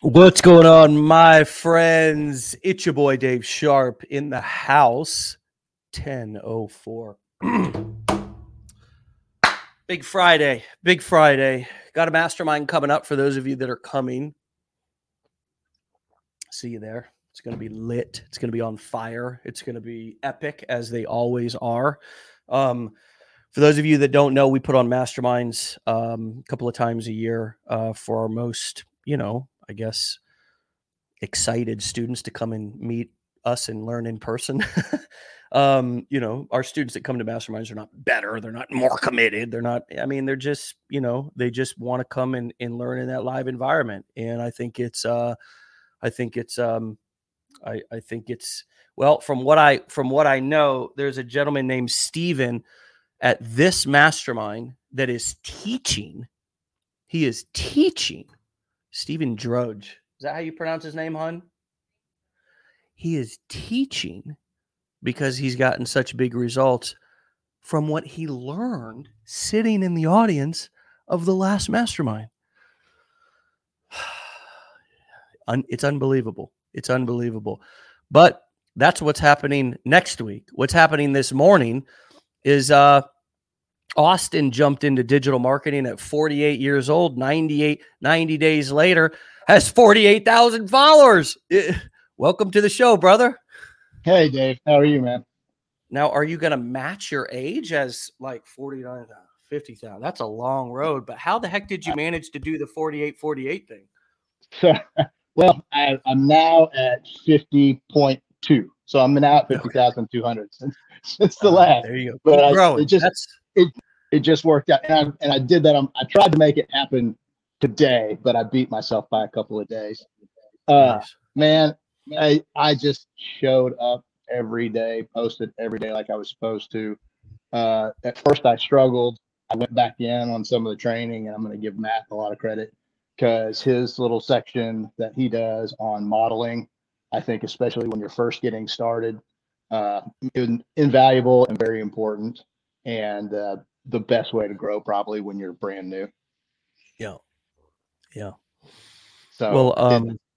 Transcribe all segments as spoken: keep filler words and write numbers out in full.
What's going on, my friends? It's your boy Dave Sharp in the house. ten oh four. Big Friday. Big Friday. Got a mastermind coming up for those of you that are coming. See you there. It's going to be lit. It's going to be on fire. It's going to be epic, as they always are. Um, for those of you that don't know, we put on masterminds um, a couple of times a year uh, for our most, you know, I guess, excited students to come and meet us and learn in person. um, you know, our students that come to masterminds are not better. They're not more committed. They're not, I mean, they're just, you know, they just want to come and, and learn in that live environment. And I think it's, uh, I think it's, um, I, I think it's, well, from what I, from what I know, there's a gentleman named Steven at this mastermind that is teaching. He is teaching Stephen Drudge. Is that how you pronounce his name, hon? He is teaching because he's gotten such big results from what he learned sitting in the audience of the last mastermind. It's unbelievable. It's unbelievable. But that's what's happening next week. What's happening this morning is uh, Austin jumped into digital marketing at forty-eight years old, ninety-eight, ninety days later, has forty-eight thousand followers. It, welcome to the show, brother. Hey, Dave. How are you, man? Now, are you going to match your age as like forty-nine, fifty thousand? That's a long road, but how the heck did you manage to do the forty-eight forty-eight thing? So, well, I, I'm now at fifty point two. So I'm now at fifty thousand two hundred since, since the last. Uh, there you go. But I, growing. it just That's... it it just worked out, and I, and I did that. On, I tried to make it happen today, but I beat myself by a couple of days. Uh, nice. Man, I I just showed up every day, posted every day like I was supposed to. Uh, at first, I struggled. I went back in on some of the training, and I'm going to give Matt a lot of credit because his little section that he does on modeling, I think, especially when you're first getting started, uh, invaluable and very important, and uh, the best way to grow probably when you're brand new. Yeah, yeah. So, well, um, it,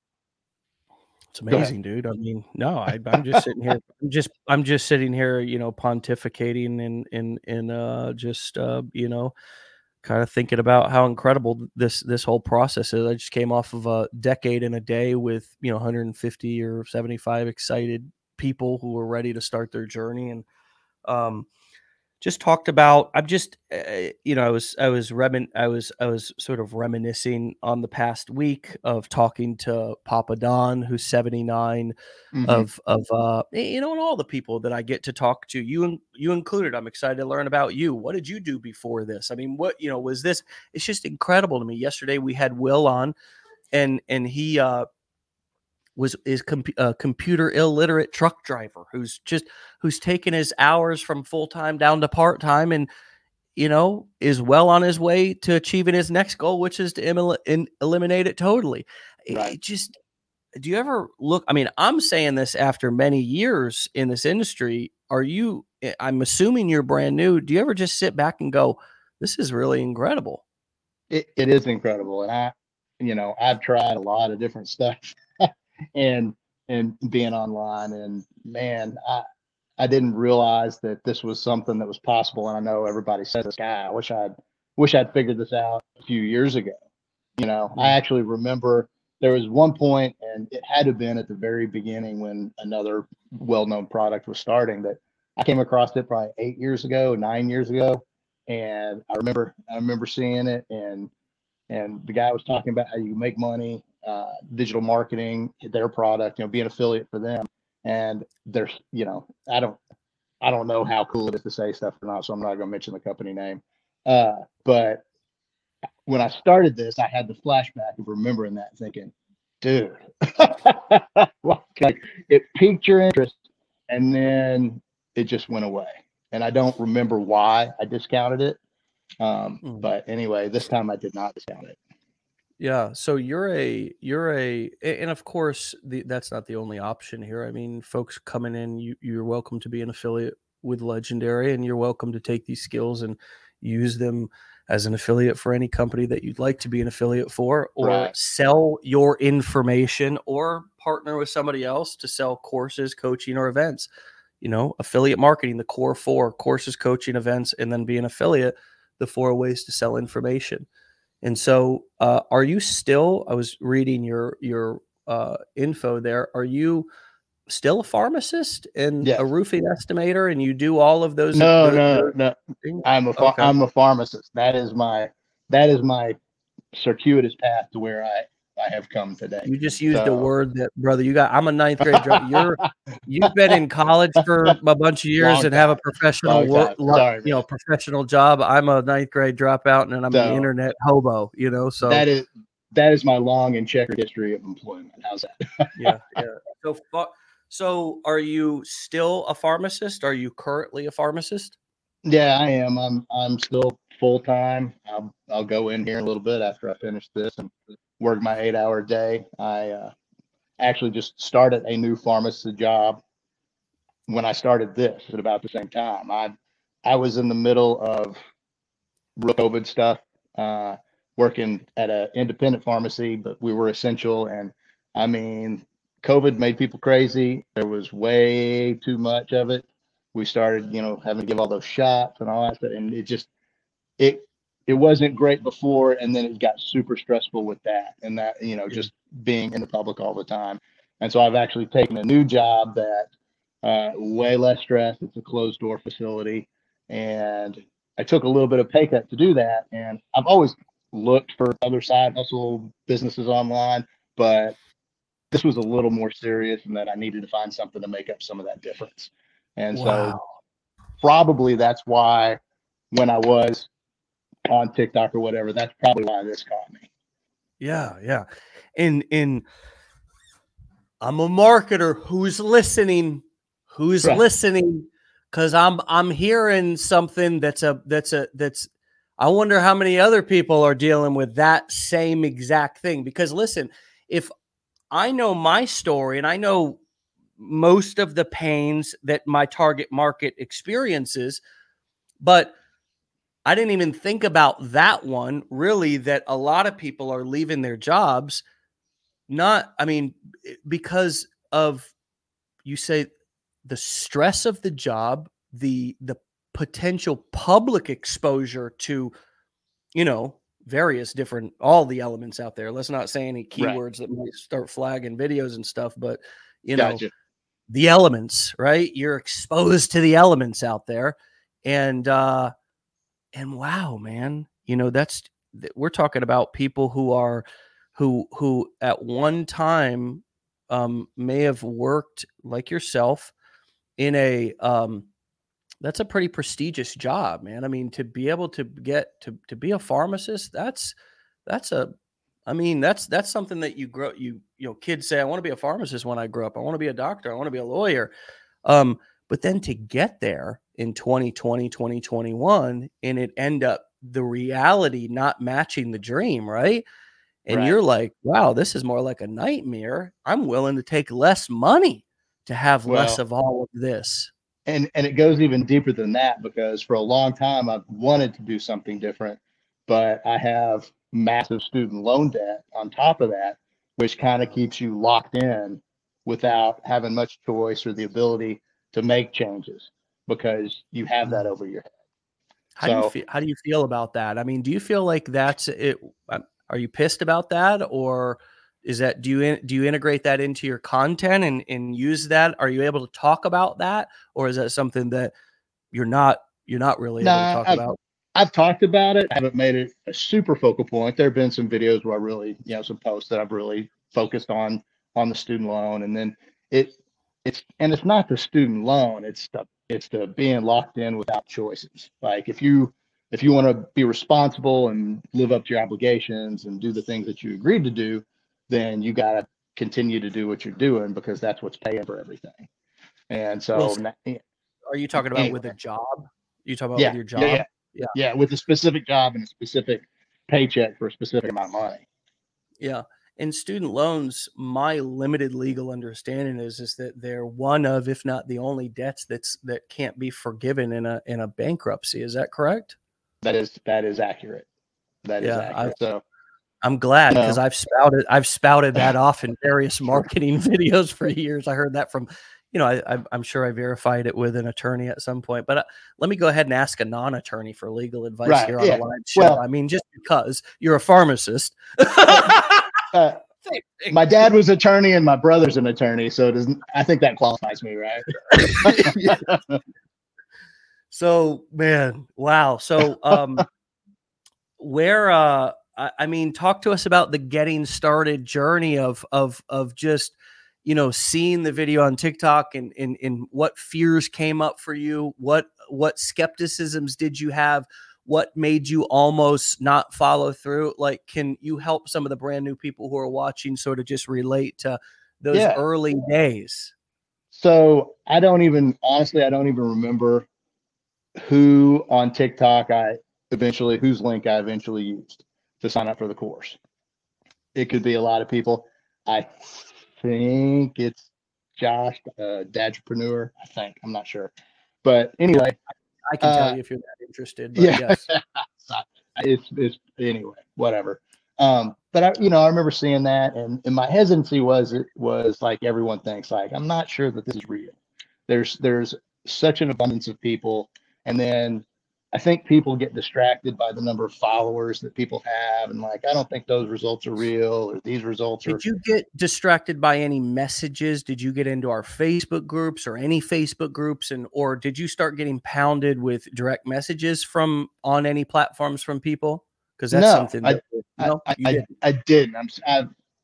it's amazing, dude. I mean, no, I, I'm just sitting here. I'm just, I'm just sitting here, you know, pontificating and and and uh, just, uh, you know, kind of thinking about how incredible this this whole process is. I just came off of a decade in a day with, you know, one hundred fifty or seventy-five excited people who were ready to start their journey, and um, just talked about. I'm just, uh, you know, I was, I was remin, I was, I was sort of reminiscing on the past week of talking to Papa Don, who's seventy-nine, mm-hmm. of, of, uh, you know, and all the people that I get to talk to, you, you included. I'm excited to learn about you. What did you do before this? I mean, what, you know, was this? It's just incredible to me. Yesterday we had Will on, and and he, uh, was is com- a computer illiterate truck driver who's just who's taken his hours from full time down to part time, and you know is well on his way to achieving his next goal, which is to em- in, eliminate it totally. Right. It just, do you ever look? I mean, I'm saying this after many years in this industry. Are you? I'm assuming you're brand new. Do you ever just sit back and go, "This is really incredible"? It, it is incredible, and I, you know, I've tried a lot of different stuff. and and being online, and man, I I didn't realize that this was something that was possible. And I know everybody says this, guy, I wish I'd wish I'd figured this out a few years ago. You know, yeah. I actually remember there was one point, and it had to have been at the very beginning when another well-known product was starting, that I came across it probably eight years ago, nine years ago. And I remember I remember seeing it, and and the guy was talking about how you make money, uh, digital marketing, their product, you know, be an affiliate for them. And there's, you know, I don't, I don't know how cool it is to say stuff or not, so I'm not going to mention the company name. Uh, but when I started this, I had the flashback of remembering that, thinking, dude, like, it piqued your interest, and then it just went away. And I don't remember why I discounted it. Um, mm. But anyway, this time I did not discount it. Yeah. So you're a, you're a, and of course the, that's not the only option here. I mean, folks coming in, you, you're welcome to be an affiliate with Legendary, and you're welcome to take these skills and use them as an affiliate for any company that you'd like to be an affiliate for, or Right. sell your information, or partner with somebody else to sell courses, coaching, or events. You know, affiliate marketing, the core four: courses, coaching, events, and then be an affiliate, the four ways to sell information. And so, uh, are you still, I was reading your, your uh, info there. Are you still a pharmacist and a Yes. roofing estimator, and you do all of those? No, The, no, the no. things? I'm a ph- Okay. I'm a pharmacist. That is my that is my circuitous path to where I I have come today. You just used a So word that, brother, you got, I'm a ninth grade drop. You're, you've been in college for a bunch of years long and have a time, professional long work, time. Sorry, you know, man. professional job. I'm a ninth grade dropout, and then I'm an So internet hobo, you know, so that is that is my long and checkered history of employment. How's that? yeah, yeah. So, ph- so are you still a pharmacist? Are you currently a pharmacist? Yeah, I am. I'm I'm still full time. I'll I'll go in here in a little bit after I finish this and work my eight hour day. I uh, actually just started a new pharmacy job when I started this at about the same time. I I was in the middle of real COVID stuff, uh, working at an independent pharmacy, but we were essential. And I mean, COVID made people crazy. There was way too much of it. We started, you know, having to give all those shots and all that stuff, and it just it it wasn't great before, and then it got super stressful with that, and that you know Yeah. just being in the public all the time. And so I've actually taken a new job that uh, way less stress. It's a closed door facility, and I took a little bit of pay cut to do that. And I've always looked for other side hustle businesses online, but this was a little more serious, and that I needed to find something to make up some of that difference. And so Wow. probably that's why when I was on TikTok or whatever, that's probably why this caught me. Yeah, yeah. And and I'm a marketer who's listening, who's Right. listening, because I'm I'm hearing something that's a that's a that's I wonder how many other people are dealing with that same exact thing. Because listen, if I know my story and I know most of the pains that my target market experiences, but I didn't even think about that one, really, that a lot of people are leaving their jobs, not, I mean, because of, you say, the stress of the job, the the potential public exposure to, you know, various different, all the elements out there. Let's not say any Right. keywords that might start flagging videos and stuff, but, you know, Gotcha. the elements, right? You're exposed to the elements out there. And, uh, and wow, man, you know, that's, we're talking about people who are, who, who at one time, um, may have worked like yourself in a, um, that's a pretty prestigious job, man. I mean, to be able to get to, to be a pharmacist, that's, that's a, I mean, that's, that's something that you grow, you, you know, kids say, I want to be a pharmacist when I grow up. I want to be a doctor. I want to be a lawyer. Um, but then to get there in twenty twenty, twenty twenty-one, and it end up the reality not matching the dream, right? And Right. you're like, wow, this is more like a nightmare. I'm willing to take less money to have less Well, of all of this. and and it goes even deeper than that, because for a long time I've wanted to do something different, but I have massive student loan debt on top of that, which kind of keeps you locked in without having much choice or the ability to make changes because you have that Mm. over your head. How do you So feel? How do you feel about that? I mean, do you feel like that's it? um, Are you pissed about that, or is that, do you in, do you integrate that into your content and and use that? Are you able to talk about that, or is that something that you're not you're not really able to nah, talk I've about? I've talked about it. I haven't made it a super focal point. There have been some videos where I really, you know, some posts that I've really focused on on the student loan, and then it it's and it's not the student loan. It's the it's the being locked in without choices. Like if you if you want to be responsible and live up to your obligations and do the things that you agreed to do, then you got to continue to do what you're doing because that's what's paying for everything. And Well, so are you talking about with a anyway, job? You talking about with yeah, your yeah, job? yeah. Yeah, Yeah, with a specific job and a specific paycheck for a specific amount of money. yeah. In student loans, my limited legal understanding is is that they're one of, if not the only debts that's that can't be forgiven in a in a bankruptcy. Is that correct? that is that is accurate. That is Yeah, accurate. I, So I'm glad no. because I've spouted I've spouted that off in various marketing videos for years. I heard that from, you know, I, I, I'm sure I verified it with an attorney at some point. But uh, let me go ahead and ask a non-attorney for legal advice Right, here on yeah. a live show. Well, I mean, just because you're a pharmacist. uh, my dad was attorney and my brother's an attorney, so it doesn't. I think that qualifies me, right? Yeah. So, man, wow. So, um, where, uh, I, I mean, talk to us about the getting started journey of, of, of just, you know, seeing the video on TikTok and, and, and what fears came up for you. What, what skepticisms did you have? What made you almost not follow through? Like, can you help some of the brand new people who are watching sort of just relate to those Yeah. early days? So I don't even, honestly, I don't even remember who on TikTok I eventually, whose link I eventually used to sign up for the course. It could be a lot of people. I think it's Josh, uh, Dadtrepreneur. I think, I'm not sure. But anyway, I can uh, tell you if you're that interested, but yeah, yes. it's, it's anyway, whatever. Um, but I, you know, I remember seeing that, and, and my hesitancy was, it was like everyone thinks, like, I'm not sure that this is real. There's, there's such an abundance of people. And then I think people get distracted by the number of followers that people have. And like, I don't think those results are real, or these results are. Did you get distracted by any messages? Did you get into our Facebook groups or any Facebook groups? And, or did you start getting pounded with direct messages from on any platforms from people? Cause that's No, something I, that, no, I, you I, didn't. I didn't. I'm, I,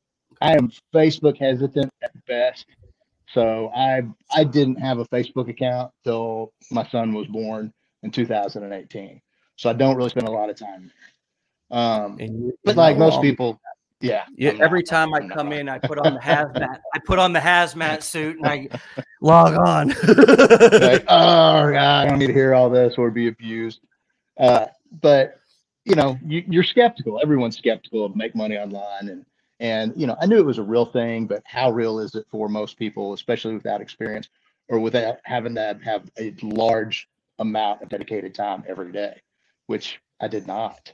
I am Facebook hesitant at best. So I, I didn't have a Facebook account till my son was born in two thousand eighteen. So I don't really spend a lot of time there. Um, And you, but you're like not most wrong. people, yeah. Yeah, I'm every not, time I I'm not come wrong. in, I put on the hazmat. I put on the hazmat suit and I log on. Like, oh God, I don't need to hear all this or be abused. Uh, but you know, you, you're skeptical. Everyone's skeptical of make money online, and and you know, I knew it was a real thing, but how real is it for most people, especially without experience or without having to have a large amount of dedicated time every day, which I did not.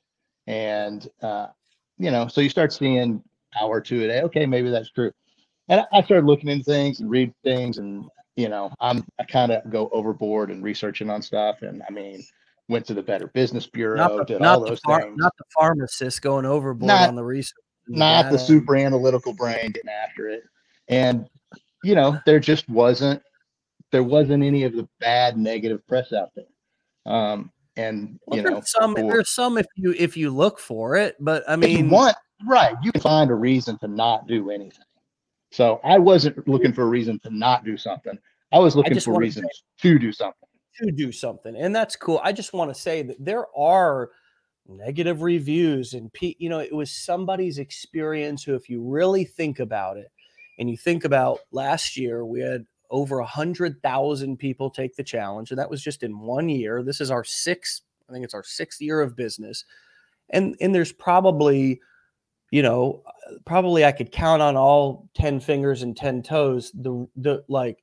And uh, you know, so you start seeing hour or two a day. Okay, maybe that's true. And I started looking into things and read things, and you know, I'm I kind of go overboard and researching on stuff. And I mean, went to the Better Business Not Bureau, the did all not the those phar things. not the pharmacist going overboard Not on the research and the not the data. super analytical brain getting after it. And you know, there just wasn't there wasn't any of the bad negative press out there. Um, and Well, you know, there's some for there's some if you if you look for it, but I if you mean, want, right, you can find a reason to not do anything. So I wasn't looking for a reason to not do something. I was I looking just for want to reasons to do something. to do something, and that's cool. I just want to say that there are negative reviews, and pe- you know, it was somebody's experience who, if you really think about it, and you think about last year, we had over a hundred thousand people take the challenge, and that was just in one year. This is our sixth, I think it's our sixth year of business, and and there's probably, you know, probably I could count on all ten fingers and ten toes the the like,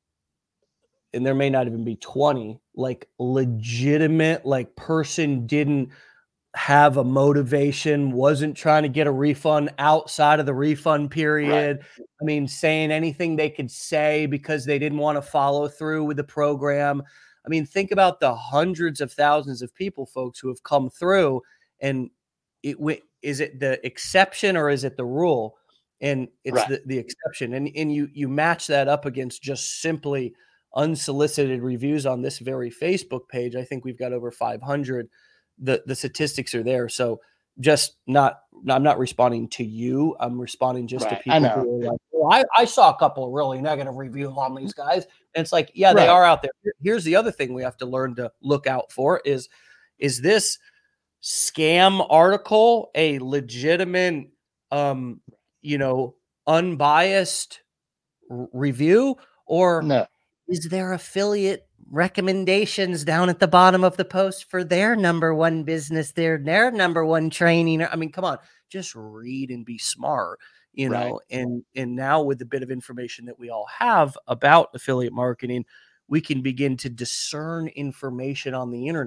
and there may not even be twenty, like legitimate, like person didn't have a motivation, wasn't trying to get a refund outside of the refund period. Right. I mean, saying anything they could say because they didn't want to follow through with the program. I mean, think about the hundreds of thousands of people, folks, who have come through, and it is it the exception or is it the rule? And it's right. the, the exception. And, and you, you match that up against just simply unsolicited reviews on this very Facebook page. I think we've got over five hundred. The, the statistics are there. So just not, I'm not responding to you. I'm responding just right. to people who are like, well, I, I saw a couple of really negative reviews on these guys. And it's like, yeah, right. they are out there. Here's the other thing we have to learn to look out for is, is this scam article a legitimate, um, you know, unbiased r- review, or no. is there affiliate recommendations down at the bottom of the post for their number one business, their, their number one training? I mean, come on, just read and be smart, you know, right. and, and now with the bit of information that we all have about affiliate marketing, we can begin to discern information on the internet.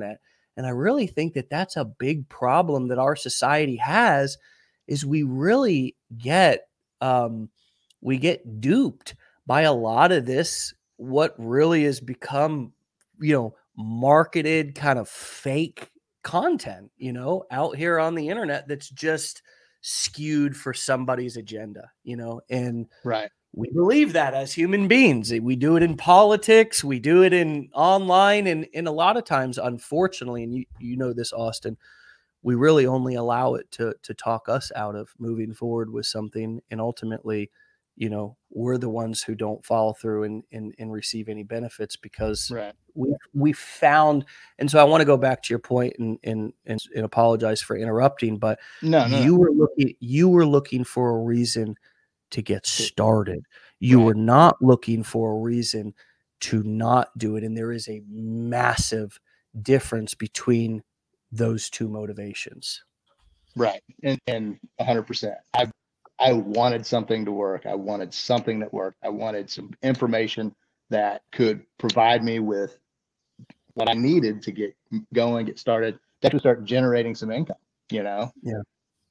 And I really think that that's a big problem that our society has, is we really get, um, we get duped by a lot of this, what really has become, you know, marketed kind of fake content, you know, out here on the internet that's just skewed for somebody's agenda, you know, and right. we believe that as human beings. We do it in politics, we do it in online, and, and a lot of times, unfortunately, and you, you know this, Austin, we really only allow it to to talk us out of moving forward with something. And ultimately, you know, we're the ones who don't follow through and and, and receive any benefits, because Right. we we found. And so I want to go back to your point and and and, and apologize for interrupting, but No, no, you no. were looking you were looking for a reason to get started. You Right. were not looking for a reason to not do it. And there is a massive difference between those two motivations. Right. And and a hundred percent. I I wanted something to work. I wanted something that worked. I wanted some information that could provide me with what I needed to get going, get started, to start generating some income, you know? Yeah.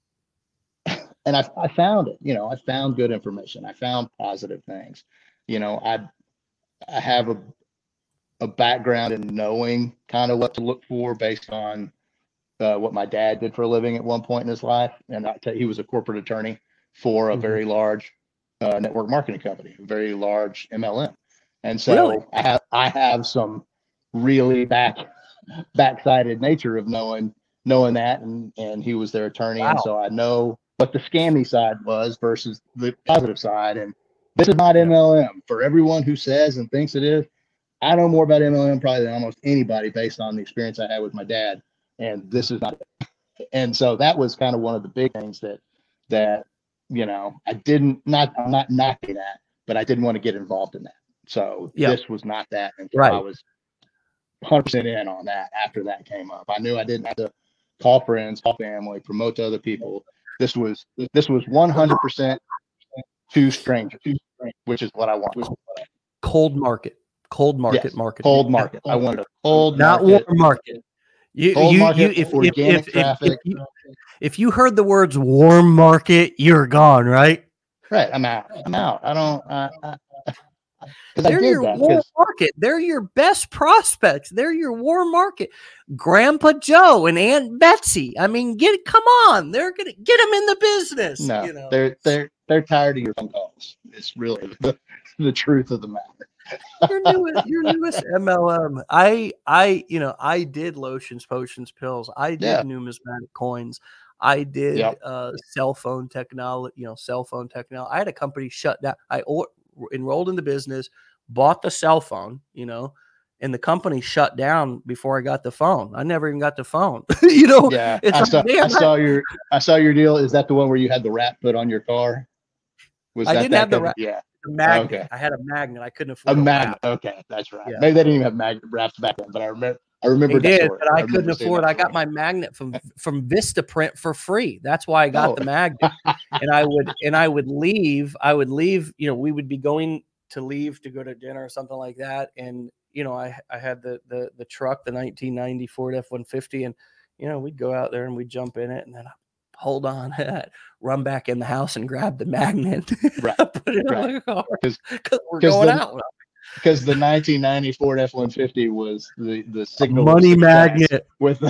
And I, I found it, you know, I found good information. I found positive things. You know, I I have a a background in knowing kind of what to look for based on uh, what my dad did for a living at one point in his life. And I tell you, he was a corporate attorney for a Mhm. very large uh, network marketing company, a very large M L M. And so Really? I have I have some really back backsided nature of knowing knowing that, and and he was their attorney, Wow. and so I know what the scammy side was versus the positive side. And this is not M L M. For everyone who says and thinks it is, I know more about M L M probably than almost anybody based on the experience I had with my dad. And this is not it. And so that was kind of one of the big things that that you know I didn't not I'm not knocking that, but I didn't want to get involved in that. So Yeah. this was not that until Right. I was one hundred percent in on that after that came up. I knew I didn't have to call friends, call family, promote to other people. This was this was one hundred percent to strangers, which is what I want. Cold market. Cold market Yes, market. cold market. I wanted a cold Not market. warm market. You Cold you market, you if if organic if, if, traffic. if you if you heard the words warm market, you're gone, right? Right. I'm out. I'm out. I don't. Uh, I, I They're did your that warm because market. They're your best prospects. They're your warm market. Grandpa Joe and Aunt Betsy. I mean, get come on. They're gonna get them in the business. no, You know, they're they're they're tired of your phone calls. It's really the, the truth of the matter. your newest your newest M L M. I I you know I did lotions, potions, pills. I did Yeah. numismatic coins. I did Yep. uh, cell phone technology. You know, cell phone technology. I had a company shut down. I or, enrolled in the business, bought the cell phone. You know, and the company shut down before I got the phone. I never even got the phone. you know, Yeah. it's I like, saw man, I saw your I saw your deal. Is that the one where you had the wrap put on your car? Was I that didn't that have the, kind ra- of, yeah. the magnet. Okay. I had a magnet. I couldn't A afford a magnet. wrap. Okay, that's right. Yeah. Maybe they didn't even have magnet wraps back then, but I remember I remember They that did, story. but I, I couldn't remember seeing afford. that I got story. my magnet from from Vistaprint for free. That's why I got Oh. the magnet. And I would and I would leave. I would leave. You know, we would be going to leave to go to dinner or something like that. And you know, I I had the the the truck, the nineteen ninety Ford F one fifty, and you know, we'd go out there and we'd jump in it, and then I, hold on, run back in the house and grab the magnet, Right. put it right. on the car because we're going the, out. Because the nineteen ninety Ford F one fifty was the the signal Money of magnet with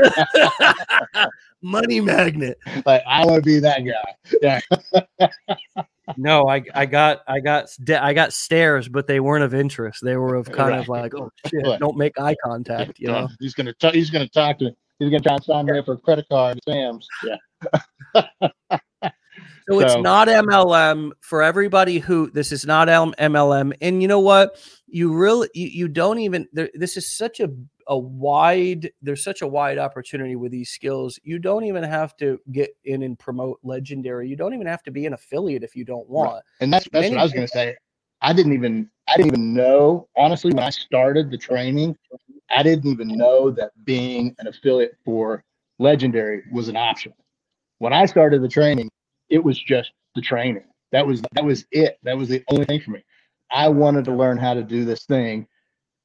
money magnet. Like I want to be that guy. Yeah. No, I I got I got I got stares, but they weren't of interest. They were of kind Right. of like, oh shit, Right. don't make eye contact. You know, he's gonna talk. He's gonna talk to. He's gonna try and sign me up for a credit card. Sam's. Yeah. So it's not M L M for everybody who this is not M L M. And you know what? You really you, you don't even there, this is such a a wide there's such a wide opportunity with these skills. You don't even have to get in and promote Legendary. You don't even have to be an affiliate if you don't want. Right. And that's that's Many what I was gonna say. I didn't even I didn't even know, honestly, when I started the training, I didn't even know that being an affiliate for Legendary was an option. When I started the training, it was just the training. That was that was it. That was the only thing for me. I wanted to learn how to do this thing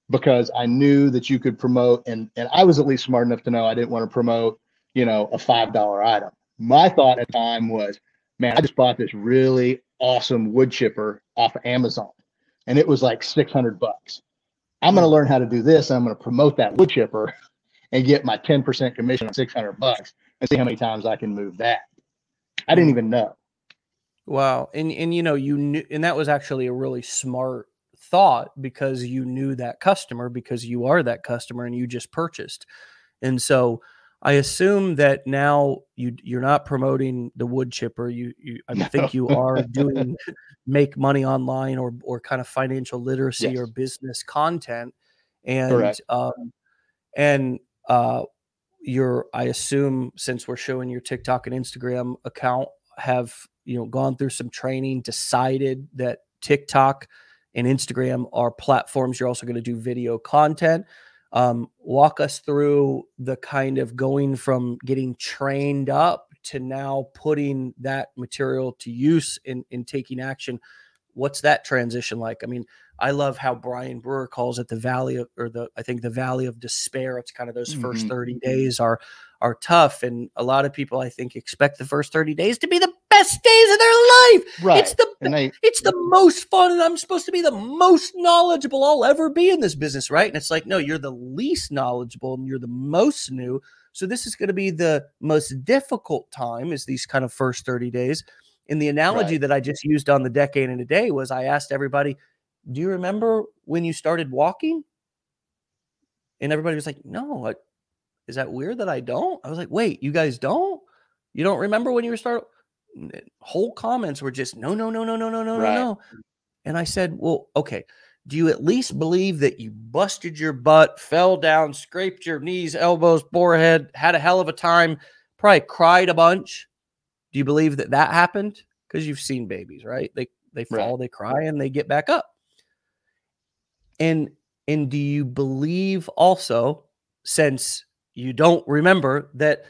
because I knew that you could promote, and and I was at least smart enough to know I didn't want to promote, you know, a five dollar item. My thought at the time was, man, I just bought this really awesome wood chipper off of Amazon, and it was like six hundred bucks. I'm going to learn how to do this, and I'm going to promote that wood chipper and get my ten percent commission on six hundred bucks and see how many times I can move that. I didn't even know. Wow. And, and, you know, you knew, and that was actually a really smart thought, because you knew that customer, because you are that customer and you just purchased. And so I assume that now you, you're not promoting the wood chipper. You, you I No. think you are doing make money online, or, or kind of financial literacy Yes. or business content. And, Correct. um, and, uh, you're, I assume, since we're showing your TikTok and Instagram account, have, you know, gone through some training, decided that TikTok and Instagram are platforms you're also going to do video content. Um, walk us through the kind of going from getting trained up to now putting that material to use in, in taking action. What's that transition like? I mean, I love how Brian Brewer calls it the valley of, or the, I think the valley of despair. It's kind of those first Mm-hmm. thirty days are, are tough. And a lot of people, I think, expect the first thirty days to be the best days of their life. Right. It's the, And they, it's the most fun. And I'm supposed to be the most knowledgeable I'll ever be in this business. Right. And it's like, no, you're the least knowledgeable and you're the most new. So this is going to be the most difficult time, is these kind of first thirty days. And the analogy right. that I just used on the decade in a day was, I asked everybody, do you remember when you started walking? And everybody was like, no. I, is that weird that I don't? I was like, wait, you guys don't? You don't remember when you were starting? Whole comments were just, no, no, no, no, no, no, no, Right. no, no. And I said, well, okay. Do you at least believe that you busted your butt, fell down, scraped your knees, elbows, forehead, had a hell of a time, probably cried a bunch? Do you believe that that happened? Because you've seen babies, right? They they fall, Right. they cry, and they get back up. And and do you believe also, since you don't remember, that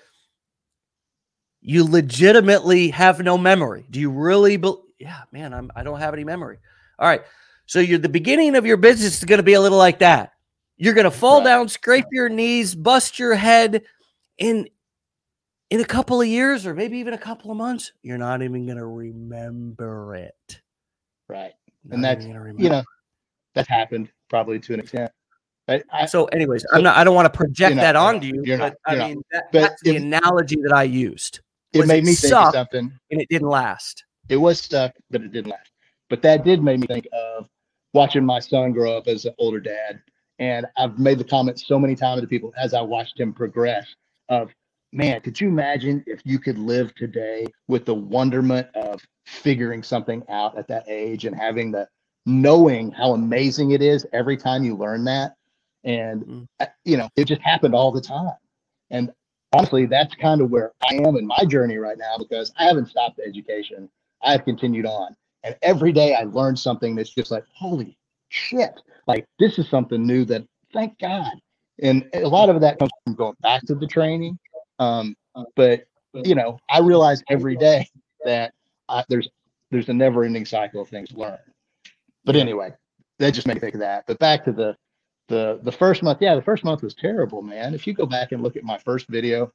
you legitimately have no memory? Do you really believe? Yeah, man, I'm I don't have any memory. All right. So you're the beginning of your business is going to be a little like that. You're going to fall Right. down, scrape your knees, bust your head, and in a couple of years, or maybe even a couple of months, you're not even going to remember it. Right. Not And that's, even gonna remember. you know, that happened probably to an extent. I, I, So anyways, so, I'm not, I don't want to project not, that you're onto not, you, you're but not, I you're mean, that, but that's the it, analogy that I used. It Was made it me think of sucked, something. and it didn't last. It was stuck, but it didn't last. But that did make me think of watching my son grow up as an older dad. And I've made the comment so many times to people as I watched him progress of, man, could you imagine if you could live today with the wonderment of figuring something out at that age and having the knowing how amazing it is every time you learn that. And, mm. you know, it just happened all the time. And honestly, that's kind of where I am in my journey right now, because I haven't stopped education. I've continued on. And every day I learn something that's just like, holy shit, like this is something new that, thank God. And a lot of that comes from going back to the training. Um, but, you know, I realize every day that I, there's there's a never ending cycle of things to learn. But anyway, that just made me think of that. But back to the the the first month, yeah, the first month was terrible, man. If you go back and look at my first video,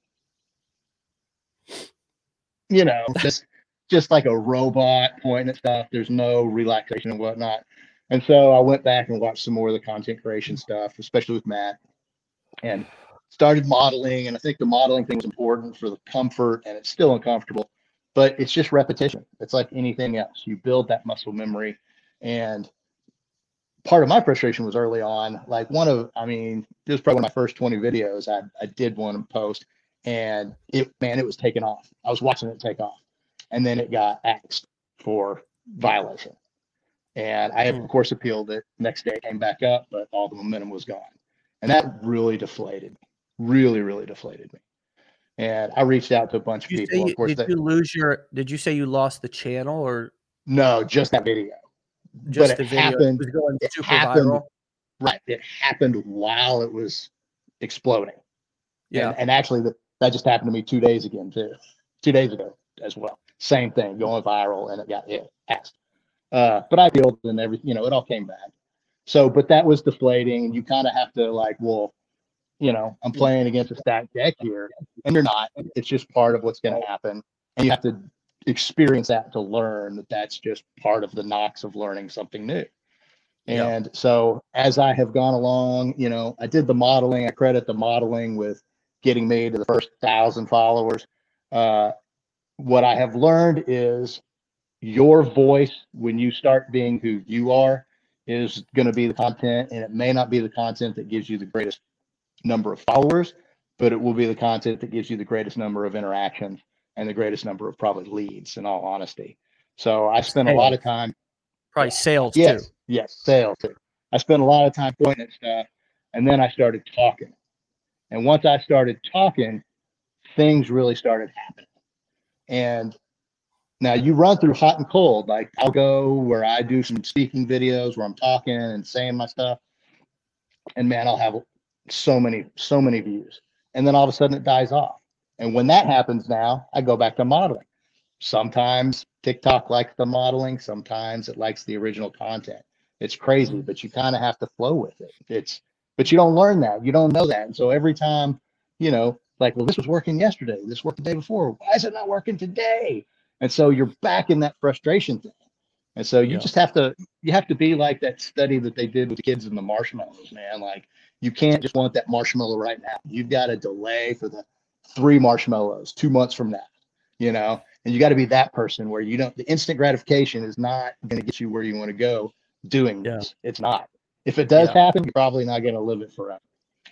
you know, just just like a robot pointing at stuff. There's no relaxation and whatnot. And so I went back and watched some more of the content creation stuff, especially with Matt, and started modeling. And I think the modeling thing was important for the comfort, and it's still uncomfortable, but it's just repetition. It's like anything else. You build that muscle memory. And part of my frustration was early on, like one of, I mean, it was probably one of my first twenty videos. I, I did one post, and it, man, it was taking off. I was watching it take off, and then it got axed for violation. And I, of course, appealed it. Next day it came back up, but all the momentum was gone. And that really deflated me, really, really deflated me. And I reached out to a bunch of Did you people. say, Of course, did they, you lose your, did you say you lost the channel, or no, just that video. just but the it video? happened, It was going it super happened, viral. Right. It happened while it was exploding. Yeah. And, and actually, the, that just happened to me two days again, too. Two days ago as well. Same thing, going viral, and it got hit, asked. Uh, but I feel and everything, you know, it all came back. So, but that was deflating, and you kind of have to like, well, you know, I'm playing against a stacked deck here, and you're not. It's just part of what's going to happen, and you have to experience that to learn that that's just part of the knocks of learning something new. And yeah. So as I have gone along, you know, I did the modeling. I credit the modeling with getting me to the first thousand followers. Uh, what I have learned is your voice, when you start being who you are, is going to be the content, and it may not be the content that gives you the greatest number of followers, but it will be the content that gives you the greatest number of interactions and the greatest number of probably leads, in all honesty. So I spent sales. a lot of time. Probably sales yes, too. Yes, sales too. I spent a lot of time pointing at stuff, and then I started talking. And once I started talking, things really started happening. And now you run through hot and cold. Like I'll go where I do some speaking videos where I'm talking and saying my stuff. And man, I'll have so many, so many views. And then all of a sudden it dies off. And when that happens now, I go back to modeling. Sometimes TikTok likes the modeling. Sometimes it likes the original content. It's crazy, but you kind of have to flow with it. It's, but you don't learn that. You don't know that. And so every time, you know, like, well, this was working yesterday. This worked the day before. Why is it not working today? And so you're back in that frustration thing. And so you yeah. just have to, you have to be like that study that they did with the kids in the marshmallows, man. Like you can't just want that marshmallow right now. You've got to delay for the three marshmallows two months from now, you know, and you got to be that person where you don't, the instant gratification is not going to get you where you want to go doing yeah. this. It's not. If it does yeah. happen, you're probably not going to live it forever.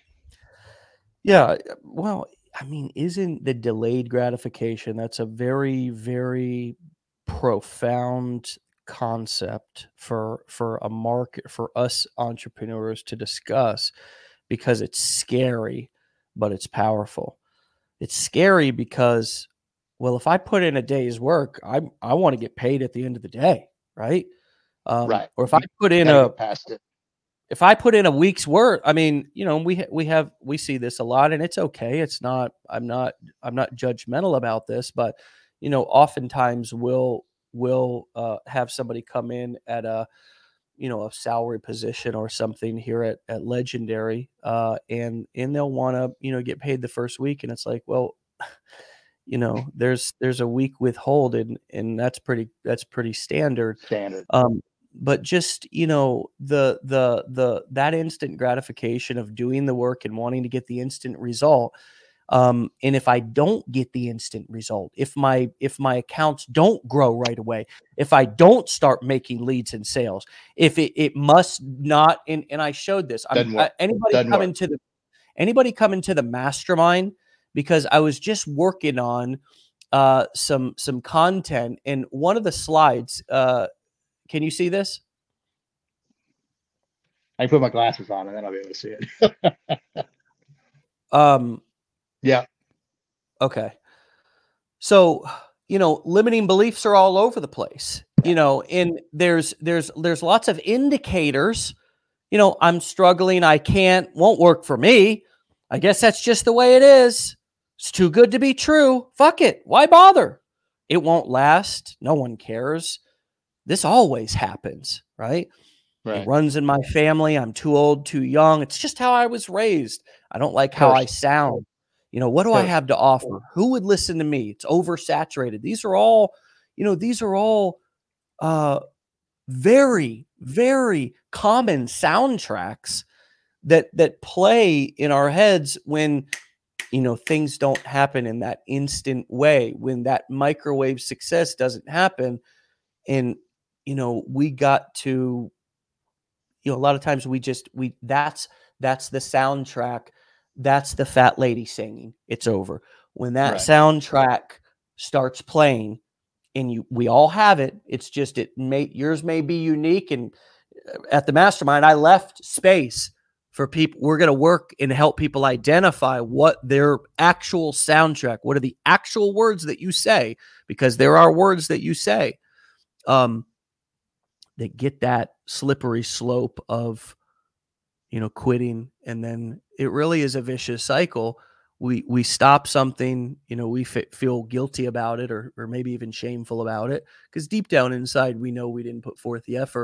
Yeah. Well, I mean, isn't the delayed gratification, that's a very, very profound concept for for a market, for us entrepreneurs to discuss, because it's scary, but it's powerful. It's scary because, well, if I put in a day's work, I I want to get paid at the end of the day, right? Um, right. Or if I put in a past it. If I put in a week's work, I mean, you know, we we have we see this a lot, and it's okay. It's not. I'm not. I'm not judgmental about this, but you know, oftentimes we'll we'll uh, have somebody come in at a, you know, a salary position or something here at at Legendary, uh, and and they'll want to, you know, get paid the first week, and it's like, well, you know, there's there's a week withhold, and and that's pretty that's pretty standard. Standard. Um, But just, you know, the, the, the, that instant gratification of doing the work and wanting to get the instant result. Um, and if I don't get the instant result, if my, if my accounts don't grow right away, if I don't start making leads and sales, if it, it must not, and, and I showed this, I'm, I, anybody Doesn't come work. into the, anybody come into the mastermind, because I was just working on, uh, some, some content, and one of the slides, uh, can you see this? I can put my glasses on and then I'll be able to see it. um, yeah. Okay. So, you know, limiting beliefs are all over the place, you know, and there's, there's, there's lots of indicators, you know, I'm struggling. I can't, won't work for me. I guess that's just the way it is. It's too good to be true. Fuck it. Why bother? It won't last. No one cares. This always happens, right? Right? It runs in my family. I'm too old, too young. It's just how I was raised. I don't like how I sound. You know, what do I have to offer? Who would listen to me? It's oversaturated. These are all, you know, these are all uh, very, very common soundtracks that that play in our heads when, you know, things don't happen in that instant way, when that microwave success doesn't happen. And you know, we got to, you know, a lot of times we just, we, that's, that's the soundtrack. That's the fat lady singing. It's over. When that right. soundtrack starts playing, and you, we all have it. It's just, it may, yours may be unique. And at the mastermind, I left space for people. We're going to work and help people identify what their actual soundtrack, what are the actual words that you say, because there are words that you say, um, that get that slippery slope of, you know, quitting. And then it really is a vicious cycle. We, we stop something, you know, we f- feel guilty about it, or, or maybe even shameful about it, because deep down inside, we know we didn't put forth the effort.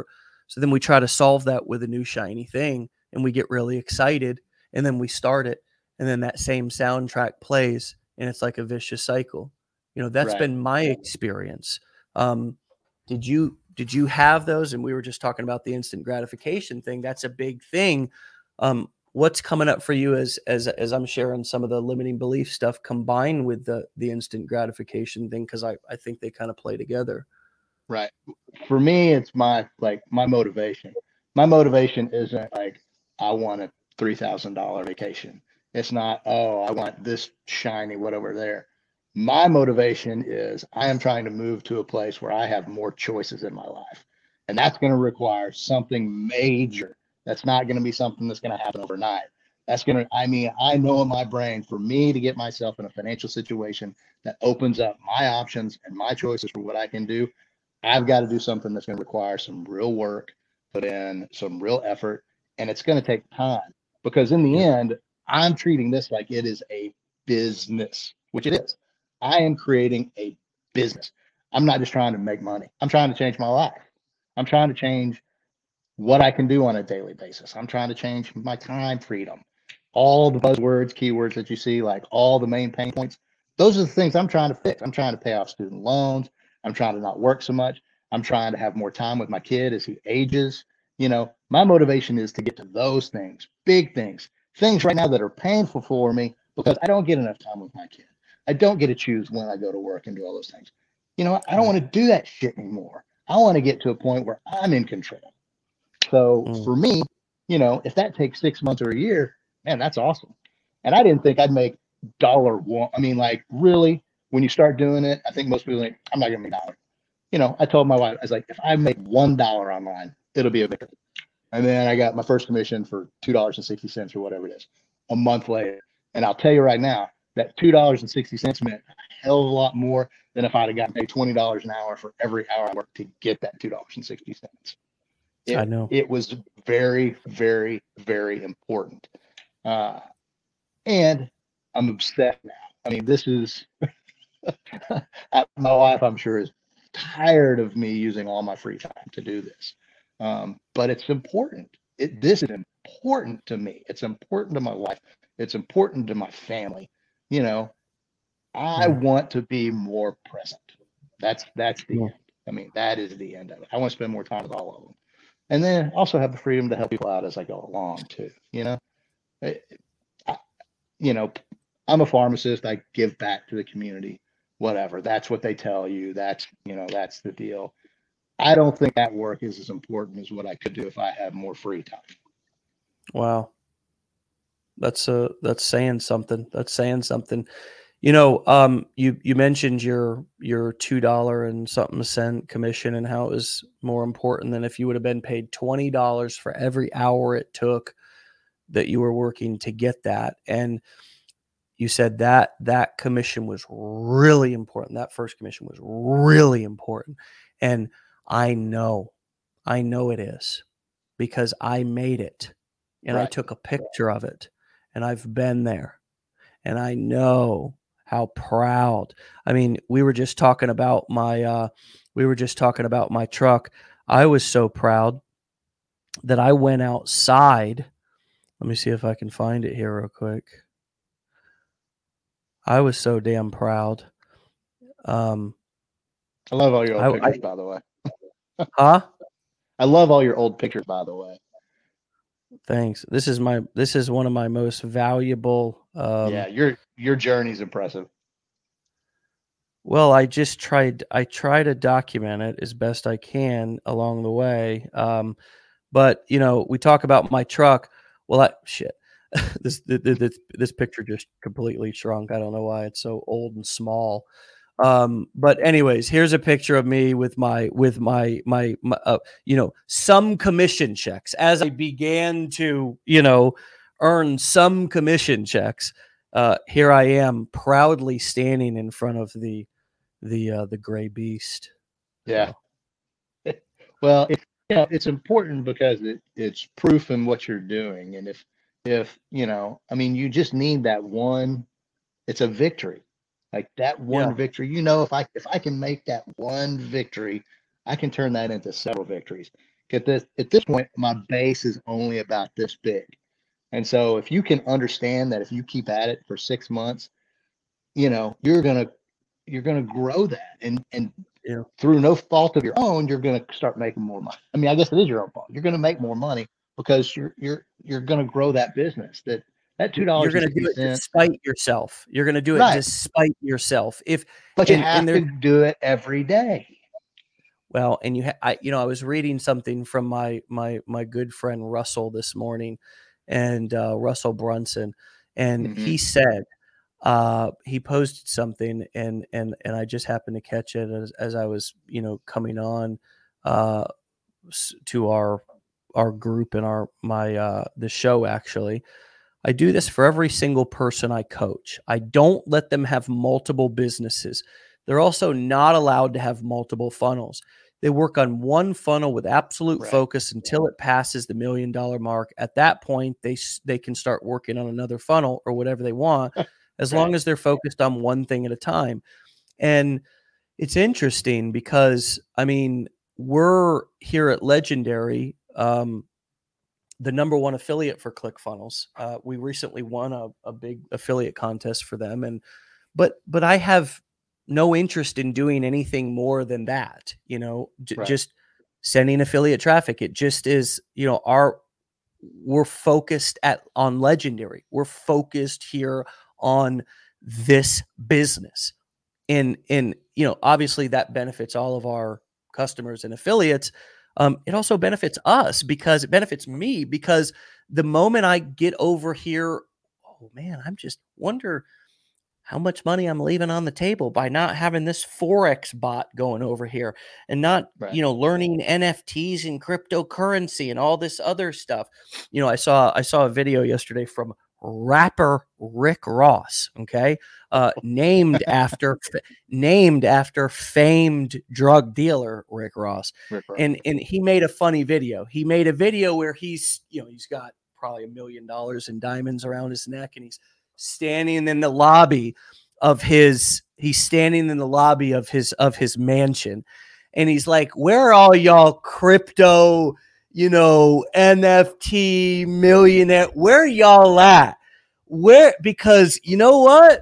So then we try to solve that with a new shiny thing, and we get really excited, and then we start it, and then that same soundtrack plays, and it's like a vicious cycle. You know, that's Right. been my experience. Um, did you did you have those? And we were just talking about the instant gratification thing. That's a big thing. Um, what's coming up for you as as as I'm sharing some of the limiting belief stuff combined with the the instant gratification thing? Because I I think they kind of play together. Right. For me, it's my like my motivation. My motivation isn't like I want a three thousand dollar vacation. It's not, oh, I want this shiny whatever there. My motivation is I am trying to move to a place where I have more choices in my life. And that's going to require something major. That's not going to be something that's going to happen overnight. That's going to, I mean, I know in my brain for me to get myself in a financial situation that opens up my options and my choices for what I can do, I've got to do something that's going to require some real work, put in some real effort, and it's going to take time because in the Yeah. end, I'm treating this like it is a business, which it is. I am creating a business. I'm not just trying to make money. I'm trying to change my life. I'm trying to change what I can do on a daily basis. I'm trying to change my time freedom. All the buzzwords, keywords that you see, like all the main pain points, those are the things I'm trying to fix. I'm trying to pay off student loans. I'm trying to not work so much. I'm trying to have more time with my kid as he ages. You know, my motivation is to get to those things, big things, things right now that are painful for me because I don't get enough time with my kid. I don't get to choose when I go to work and do all those things. You know, I don't want to do that shit anymore. I want to get to a point where I'm in control. So Mm. for me, you know, if that takes six months or a year, man, that's awesome. And I didn't think I'd make dollar one. I mean, like really, when you start doing it, I think most people think I'm not gonna make a dollar. You know, I told my wife, I was like, if I make one dollar online, it'll be a victory. And then I got my first commission for two dollars and sixty cents or whatever it is, a month later. And I'll tell you right now, that two dollars and sixty cents meant a hell of a lot more than if I'd have gotten paid twenty dollars an hour for every hour I worked to get that two dollars and sixty cents. It, I know. it was very, very, very important. Uh, and I'm obsessed now. I mean, this is my wife, I'm sure, is tired of me using all my free time to do this. Um, but it's important. It, this is important to me. It's important to my wife. It's important to my family. You know, I Yeah. want to be more present. That's that's the Yeah. end. I mean, that is the end of it. I want to spend more time with all of them. And then also have the freedom to help people out as I go along too. You know, I, I, you know, I'm a pharmacist. I give back to the community. Whatever. That's what they tell you. That's you know, that's the deal. I don't think that work is as important as what I could do if I had more free time. Wow. That's uh that's saying something. That's saying something. You know, um, you you mentioned your your two dollar and something cent commission and how it was more important than if you would have been paid twenty dollars for every hour it took that you were working to get that. And you said that that commission was really important. That first commission was really important. And I know, I know it is because I made it and I Right. took a picture of it and I've been there and I know how proud. I mean, we were just talking about my uh we were just talking about my truck. I was so proud that I went outside. Let me see if I can find it here real quick. I was so damn proud. Um I love all your old I, pictures, I by the way. huh? I love all your old pictures, by the way. Thanks. This is my this is one of my most valuable um Yeah, your your journey's impressive. well, I just tried I try to document it as best I can along the way. Um But, you know, we talk about my truck. Well, I shit. This this this picture just completely shrunk. I don't know why it's so old and small. Um, but anyways, here's a picture of me with my with my my, my uh, you know, some commission checks as I began to, you know, earn some commission checks. Uh, here I am proudly standing in front of the the uh, the gray beast. Yeah. So, Well, it, you know, it's important because it, it's proof in what you're doing. And if, if, you know, I mean, you just need that one, it's a victory. Like that yeah. one victory, you know, if I, if I can make that one victory, I can turn that into several victories. get this, at this point, my base is only about this big. And so if you can understand that if you keep at it for six months, you know, you're going to, you're going to grow that. And, and Yeah. through no fault of your own, you're going to start making more money. I mean, I guess it is your own fault. You're going to make more money because you're, you're, you're going to grow that business. That, that two You're dollars and going to do fifty it cents. despite yourself. You're going to do it Right. despite yourself. If, But you and, have and to do it every day. Well, and you, ha- I, you know, I was reading something from my my my good friend Russell this morning, and uh, Russell Brunson, and Mhm. he said uh, he posted something, and and and I just happened to catch it as, as I was, you know, coming on uh, s- to our our group and our my uh, the show. Actually, I do this for every single person I coach. I don't let them have multiple businesses. They're also not allowed to have multiple funnels. They work on one funnel with absolute Right. focus until it passes the million dollar mark. At that point, they they can start working on another funnel or whatever they want, as Right. long as they're focused on one thing at a time. And it's interesting because, I mean, we're here at Legendary, um, the number one affiliate for ClickFunnels. Uh, we recently won a, a big affiliate contest for them, and but but I have no interest in doing anything more than that. You know, j- Right. just sending affiliate traffic. It just is. You know, our we're focused at on Legendary. We're focused here on this business, and and you know, obviously that benefits all of our customers and affiliates. Um, it also benefits us because it benefits me because the moment I get over here, oh man, I'm just wonder how much money I'm leaving on the table by not having this Forex bot going over here and not, Right. you know, learning N F Ts and cryptocurrency and all this other stuff. You know, I saw I saw a video yesterday from rapper Rick Ross, okay? Uh, named after named after famed drug dealer Rick Ross. Rick Ross. And and he made a funny video. He made a video where he's, you know, he's got probably a million dollars in diamonds around his neck and he's standing in the lobby of his he's standing in the lobby of his of his mansion, and he's like, where are all y'all crypto, you know, N F T millionaire, where y'all at? Where? Because you know what,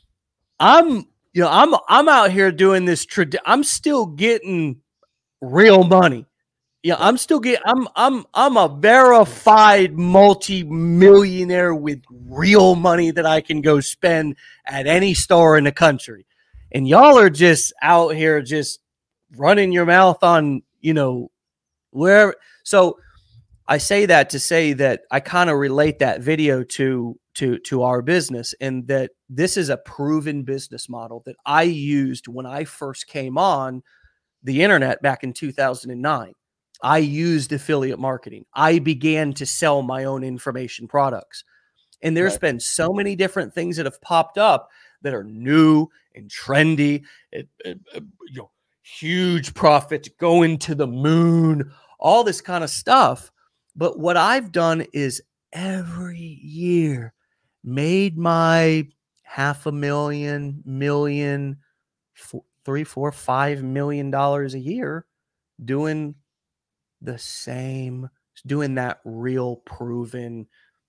I'm you know i'm i'm out here doing this trad- I'm still getting real money. Yeah, I'm still getting. I'm I'm I'm a verified multi-millionaire with real money that I can go spend at any store in the country, and y'all are just out here just running your mouth on, you know, where. So I say that to say that I kind of relate that video to to to our business, and that this is a proven business model that I used when I first came on the internet back in two thousand nine. I used affiliate marketing. I began to sell my own information products. And there's Right. been so many different things that have popped up that are new and trendy, it, it, it, you know, huge profits, going to the moon, all this kind of stuff. But what I've done is every year made my half a million, million, four, three, four, five million dollars a year doing the same, doing that real proven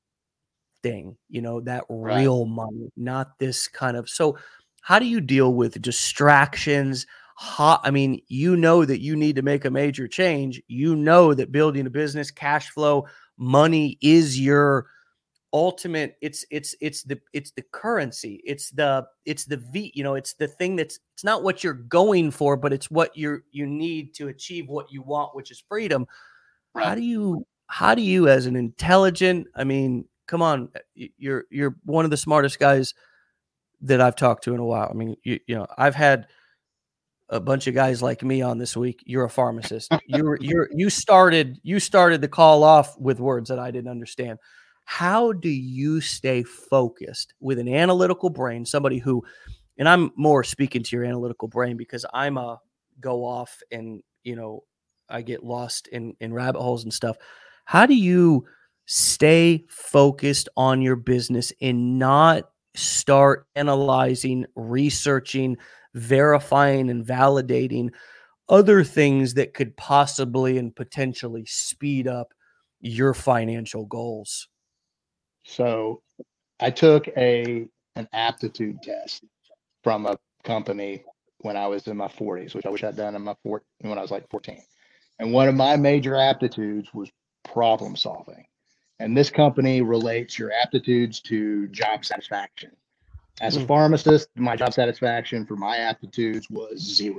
thing, you know, that Right. real money, not this kind of. So, how do you deal with distractions? How, I mean, you know that you need to make a major change. You know that building a business, cash flow, money is your ultimate. It's it's it's the it's the currency. It's the it's the v. You know, it's the thing that's it's not what you're going for, but it's what you're you need to achieve what you want, which is freedom. How Right. do you how do you as an intelligent, I mean, come on, you're you're one of the smartest guys that I've talked to in a while. I mean, you, you know, I've had a bunch of guys like me on this week. You're a pharmacist. You're you're you started you started the call off with words that I didn't understand. How do you stay focused with an analytical brain, somebody who, and I'm more speaking to your analytical brain because I'm a go off and, you know, I get lost in in rabbit holes and stuff. How do you stay focused on your business and not start analyzing, researching, verifying and validating other things that could possibly and potentially speed up your financial goals? So I took a an aptitude test from a company when I was in my forties, which I wish I'd done in my four, when I was like fourteen. And one of my major aptitudes was problem solving. And this company relates your aptitudes to job satisfaction. As a Mm. pharmacist, my job satisfaction for my aptitudes was zero.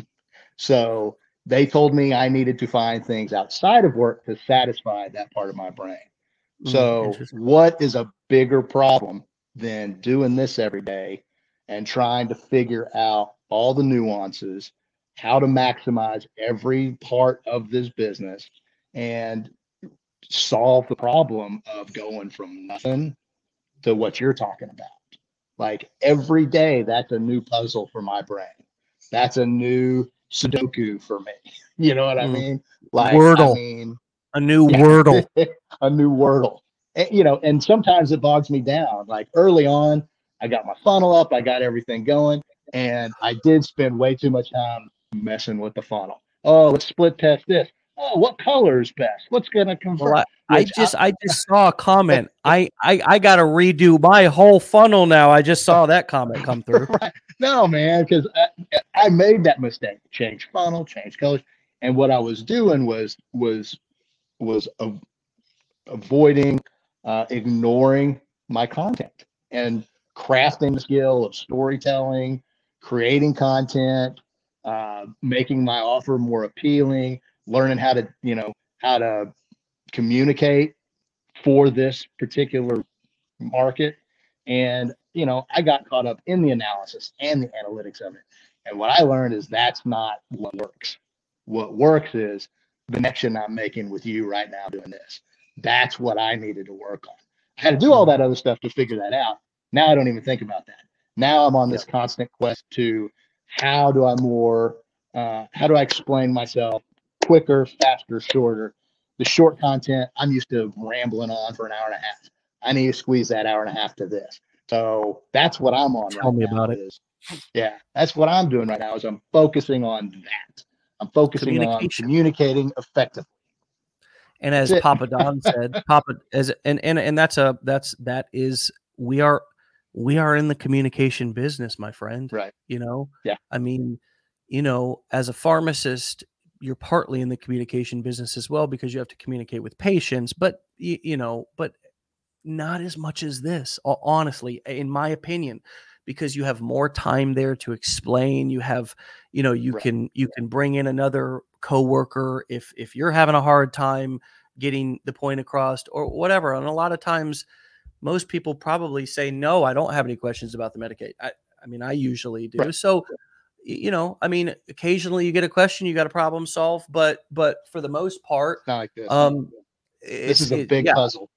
So they told me I needed to find things outside of work to satisfy that part of my brain. Mm, So, interesting. what is a bigger problem than doing this every day and trying to figure out all the nuances, how to maximize every part of this business and solve the problem of going from nothing to what you're talking about? Like every day, that's a new puzzle for my brain. That's a new Sudoku for me. You know what I Mm. mean? Like, I Wordle, mean, a new yeah, Wordle. a new Wordle. And, you know, and sometimes it bogs me down. Like early on, I got my funnel up, I got everything going, and I did spend way too much time messing with the funnel. Oh, let's split test this. Oh, what color is best? What's going to Well, convert? I, I Which I, just I just saw a comment. I I, I got to redo my whole funnel now. I just saw that comment come through. right. No, man, because I, I made that mistake. Change funnel, change colors, and what I was doing was was was a, avoiding, uh, ignoring my content and crafting the skill of storytelling, creating content, uh, making my offer more appealing, learning how to, you know, how to communicate for this particular market. And, you know, I got caught up in the analysis and the analytics of it. And what I learned is that's not what works. What works is the connection I'm making with you right now doing this. That's what I needed to work on. I had to do all Mm. that other stuff to figure that out. Now I don't even think about that. Now I'm on Yeah. this constant quest to how do I more, uh, how do I explain myself quicker, faster, shorter? The short content, I'm used to rambling on for an hour and a half. I need to squeeze that hour and a half to this. So that's what I'm on Tell right me now about it. is, yeah, that's what I'm doing right now is I'm focusing on that. I'm focusing on Communication. communicating effectively. And That's as it. Papa Don said, Papa as and and and that's a that's that is we are we are in the communication business, my friend. Right. You know, Yeah. I mean, you know, as a pharmacist, you're partly in the communication business as well because you have to communicate with patients, but you, you know, but not as much as this, ho- honestly, in my opinion, because you have more time there to explain. You have, you know, you Right. can you can bring in another coworker if if you're having a hard time getting the point across or whatever. And a lot of times, most people probably say, "No, I don't have any questions about the Medicaid." I, I mean, I usually do. Right. So, y- you know, I mean, occasionally you get a question, you got a problem solved, but but for the most part, It's not like this. um, This it's is a it, big yeah. puzzle.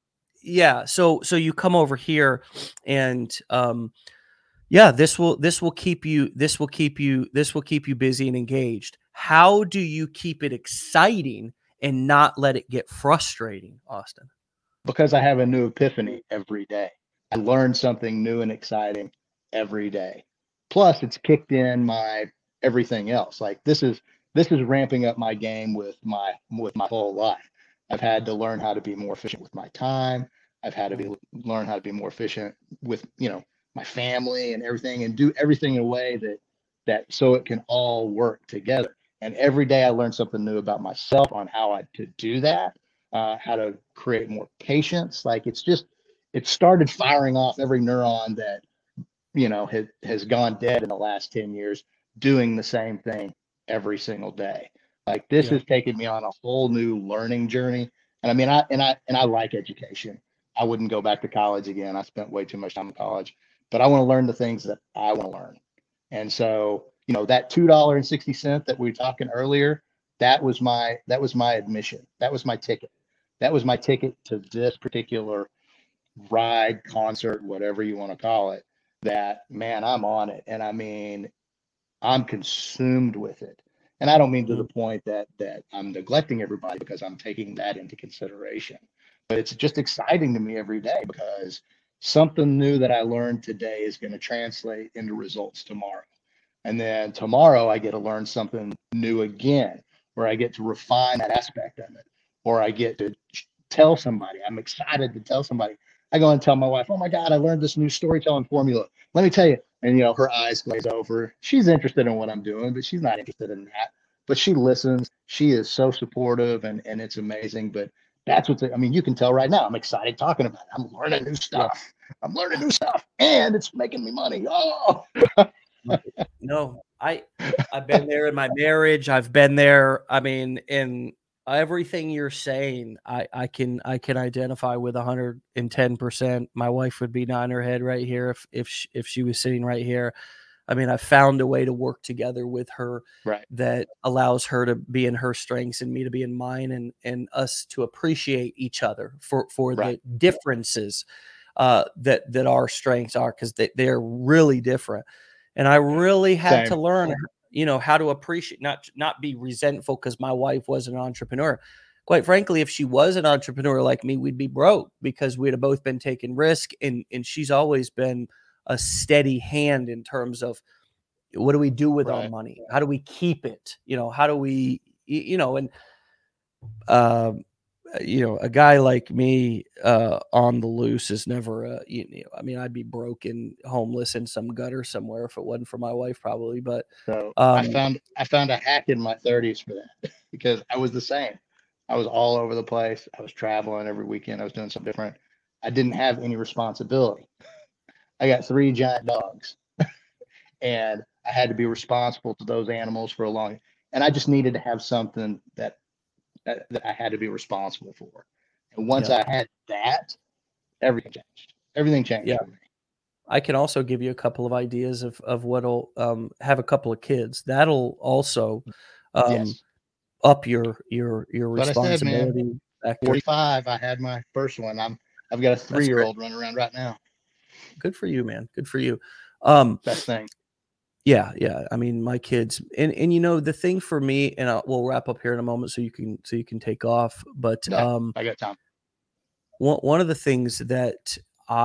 Yeah, so so you come over here and um yeah, this will this will keep you this will keep you this will keep you busy and engaged. How do you keep it exciting and not let it get frustrating, Austin? Because I have a new epiphany every day. I learn something new and exciting every day. Plus, it's kicked in my everything else. Like this is this is ramping up my game with my with my whole life. I've had to learn how to be more efficient with my time. I've had to be Mm, learn how to be more efficient with, you know, my family and everything and do everything in a way that that so it can all work together. And every day I learn something new about myself on how I to do that, uh, how to create more patience. Like it's just, it started firing off every neuron that, you know, has, has gone dead in the last ten years, doing the same thing every single day. Like this yeah. has taken me on a whole new learning journey. And I mean, I, and I, and I like education. I wouldn't go back to college again. I spent way too much time in college, but I want to learn the things that I want to learn. And so, you know, that two dollars and sixty cents that we were talking earlier, that was my, that was my admission. That was my ticket. That was my ticket to this particular ride, concert, whatever you want to call it. That, man, I'm on it. And I mean, I'm consumed with it. And I don't mean to the Mm, point that that I'm neglecting everybody because I'm taking that into consideration. But it's just exciting to me every day because something new that I learned today is going to translate into results tomorrow. And then tomorrow I get to learn something new again, where I get to refine that aspect of it, or I get to tell somebody. I'm excited to tell somebody. I go and tell my wife, oh my God, I learned this new storytelling formula. Let me tell you. And, you know, her eyes glaze over. She's interested in what I'm doing, but she's not interested in that. But she listens. She is so supportive, and, and it's amazing. But that's what's, I mean, you can tell right now, I'm excited talking about it. I'm learning new stuff. Yeah. I'm learning new stuff, and it's making me money. Oh, no, I, I've been there in my marriage. I've been there. I mean, in everything you're saying, I, I can, I can identify with a hundred and ten percent. My wife would be nodding her head right here if, if, she, if she was sitting right here. I mean, I found a way to work together with her right. that allows her to be in her strengths and me to be in mine, and, and us to appreciate each other for, for right. the differences uh, that, that our strengths are, because they, they're really different. And I really had Same. to learn, you know, how to appreciate, not, not be resentful because my wife was an entrepreneur. Quite frankly, if she was an entrepreneur like me, we'd be broke, because we'd have both been taking risk. And, and she's always been a steady hand in terms of, what do we do with right. our money? How do we keep it? You know, how do we, you know, and, um, you know, a guy like me uh, on the loose is never, a, you know, I mean, I'd be broken, homeless in some gutter somewhere if it wasn't for my wife, probably. But so um, I found I found a hack in my thirties for that, because I was the same. I was all over the place. I was traveling every weekend. I was doing something different. I didn't have any responsibility. I got three giant dogs, and I had to be responsible to those animals for a long. And I just needed to have something that that, that I had to be responsible for. And once yeah. I had that, everything changed. Everything changed yeah. for me. I can also give you a couple of ideas of, of what'll um, have a couple of kids. That'll also um, yes. up your your your But I said, responsibility man, factor. forty-five, I had my first one. I'm I've got a three year old running around right now. Good for you, man. Good for you. Um, Best thing. Yeah, yeah. I mean, my kids, and and you know, the thing for me, and I'll, we'll wrap up here in a moment, so you can so you can take off. But Yeah, um, I got time. one one of the things that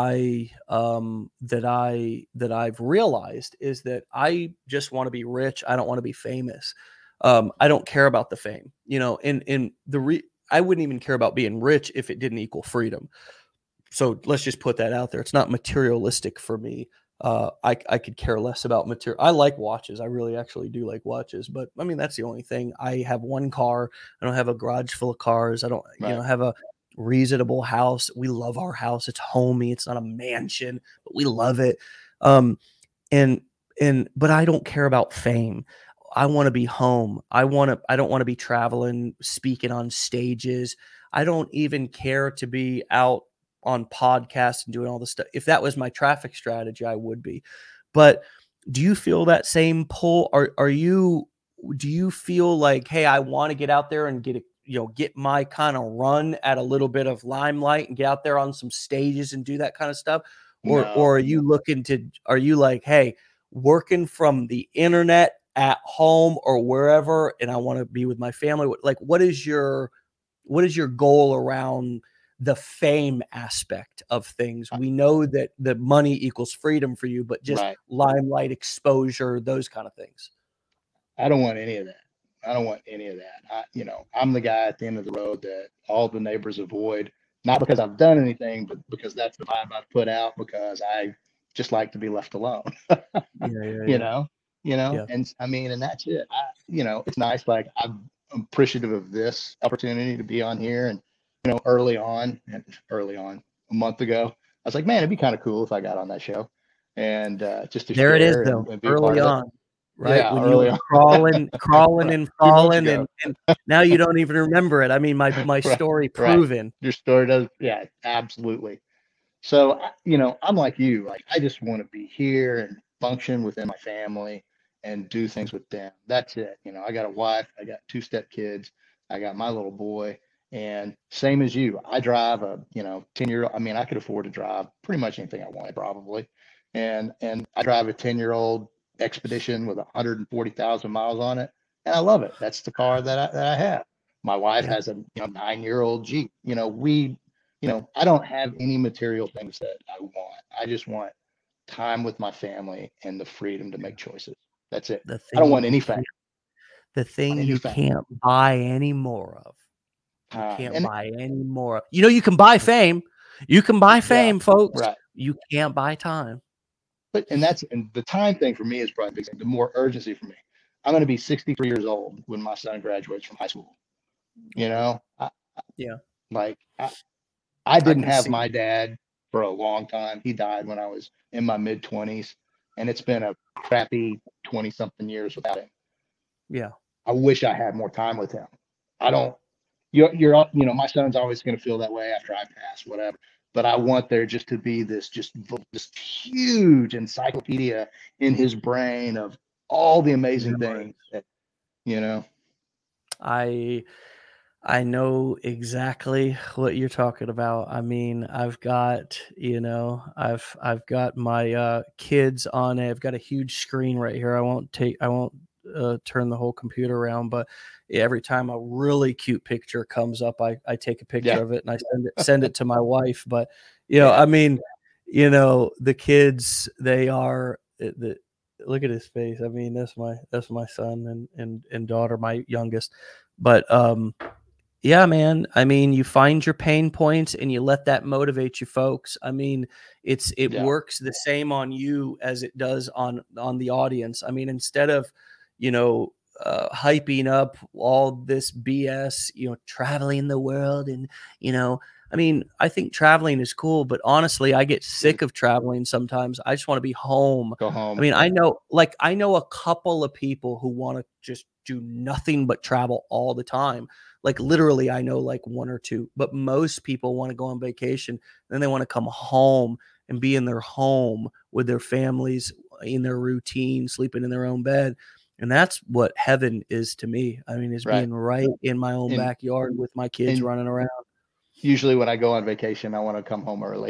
I um that I that I've realized is that I just want to be rich. I don't want to be famous. Um, I don't care about the fame, you know, and and the re I wouldn't even care about being rich if it didn't equal freedom. So let's just put that out there. It's not materialistic for me. Uh, I I could care less about material. I like watches. I really actually do like watches, but I mean that's the only thing. I have one car. I don't have a garage full of cars. I don't, you know, Right. have a reasonable house. We love our house. It's homey. It's not a mansion, but we love it. Um, and and but I don't care about fame. I want to be home. I want to. I don't want to be traveling, speaking on stages. I don't even care to be out on podcasts and doing all this stuff. If that was my traffic strategy, I would be. But do you feel that same pull? Are are you? Do you feel like, hey, I want to get out there and get a, you know, get my kind of run at a little bit of limelight and get out there on some stages and do that kind of stuff? Or No. or are you looking to? Are you like, hey, working from the internet at home or wherever, and I want to be with my family? Like, what is your what is your goal around the fame aspect of things? We know that the money equals freedom for you, but just Right. limelight, exposure, those kind of things. I don't want any of that. I don't want any of that. I, you know, I'm the guy at the end of the road that all the neighbors avoid, not because I've done anything, but because that's the vibe I've put out, because I just like to be left alone. Yeah, yeah, you yeah. know, you know, Yeah. and I mean, and that's it. I, you know, it's nice. Like I'm appreciative of this opportunity to be on here. And, you know, early on and early on a month ago, I was like, man, it'd be kind of cool if I got on that show, and uh, just to There it is, share and, though, and be a part early of it. on, right? Yeah, When you early were on. crawling, crawling Right. and Two months falling, ago. and, and now you don't even remember it. I mean, my my Right. story Right. proven. Your story does. Yeah, absolutely. So, I- you know, I'm like you. Like, I just want to be here and function within my family and do things with them. That's it. You know, I got a wife, I got two step kids, I got my little boy, and same as you. I drive a, you know, ten year. I mean, I could afford to drive pretty much anything I wanted, probably. And and I drive a ten year old Expedition with one hundred forty thousand miles on it, and I love it. That's the car that I, that I have. My wife Yeah. has a, you know, nine year old Jeep. You know, we you know, I don't have any material things that I want. I just want time with my family and the freedom to make choices. That's it. The I don't thing want you any can't fame. the thing Any you fame. can't buy any more of. You Time. can't And buy any more. You know, you can buy fame. You can buy yeah, fame, folks. right. You can't buy time. But and that's and the time thing for me is probably the big thing. The more urgency for me. I'm going to be sixty-three years old when my son graduates from high school. You know, I, Yeah, like I, I I didn't can have see. my dad for a long time. He died when I was in my mid twenties, and it's been a crappy twenty something years without him. Yeah. I wish I had more time with him. I don't. You're, you're, you know, my son's always going to feel that way after I pass, whatever. But I want there just to be this, just this huge encyclopedia in his brain of all the amazing things that, you know. I I know exactly what you're talking about. I mean, I've got, you know, I've I've got my uh, kids on it. I've got a huge screen right here. I won't take I won't uh, turn the whole computer around, but every time a really cute picture comes up, I, I take a picture Yeah. of it and I send it send it to my wife. But you know, Yeah. I mean, you know, the kids, they are the look at his face. I mean, that's my that's my son and and and daughter, my youngest. But um yeah, man. I mean, you find your pain points and you let that motivate you, folks. I mean, it's it Yeah. works the same on you as it does on on the audience. I mean, instead of, you know, uh, hyping up all this B S, you know, traveling the world and, you know, I mean, I think traveling is cool, but honestly, I get sick of traveling sometimes. I just want to be home. Go home. I mean, I know, like, I know a couple of people who want to just do nothing but travel all the time. Like literally, I know like one or two, but most people want to go on vacation. Then they want to come home and be in their home with their families in their routine, sleeping in their own bed. And that's what heaven is to me. I mean, is Right. being right in my own And, backyard with my kids and running around. usually when I go on vacation, I want to come home early.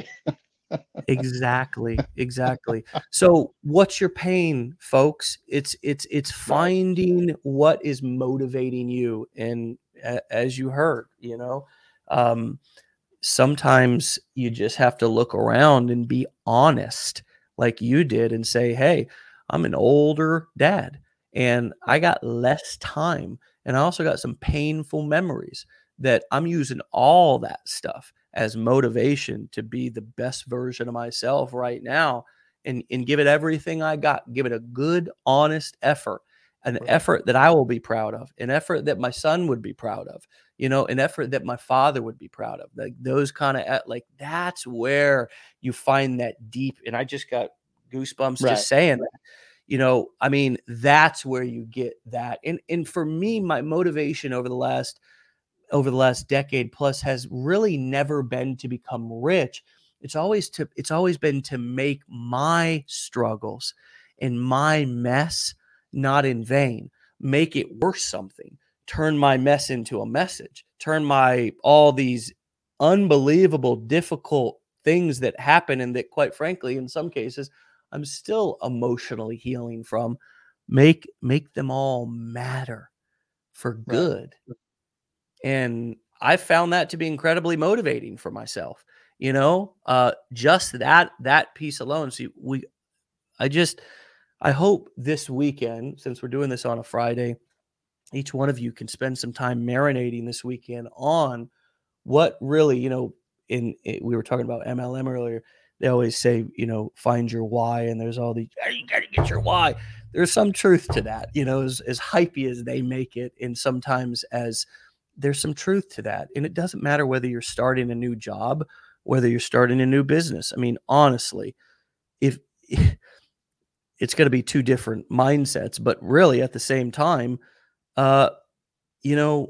Exactly. Exactly. So what's your pain, folks? It's it's it's finding right. what is motivating you. And a, as you heard, you know, um, sometimes you just have to look around and be honest like you did and say, hey, I'm an older dad and I got less time. And I also got some painful memories that I'm using all that stuff as motivation to be the best version of myself right now and, and give it everything I got, give it a good, honest effort, an right. effort that I will be proud of, an effort that my son would be proud of, you know, an effort that my father would be proud of. Like those kind of, like, that's where you find that deep. And I just got goosebumps right. just saying that, you know, I mean, that's where you get that. And, and for me, my motivation over the last over the last decade plus has really never been to become rich. It's always to, it's always been to make my struggles and my mess not in vain, make it worth something, turn my mess into a message, turn my, all these unbelievable, difficult things that happen and that quite frankly, in some cases, I'm still emotionally healing from, make, make them all matter for good. Right. And I found that to be incredibly motivating for myself, you know, uh, just that, that piece alone. See, we, I just, I hope this weekend, since we're doing this on a Friday, each one of you can spend some time marinating this weekend on what really, you know, in, in we were talking about M L M earlier. They always say, you know, find your why. And there's all these, hey, you got to get your why. There's some truth to that, you know, as, as hypey as they make it. And sometimes as, there's some truth to that. And it doesn't matter whether you're starting a new job, whether you're starting a new business. I mean, honestly, if, if it's going to be two different mindsets, but really at the same time, uh, you know,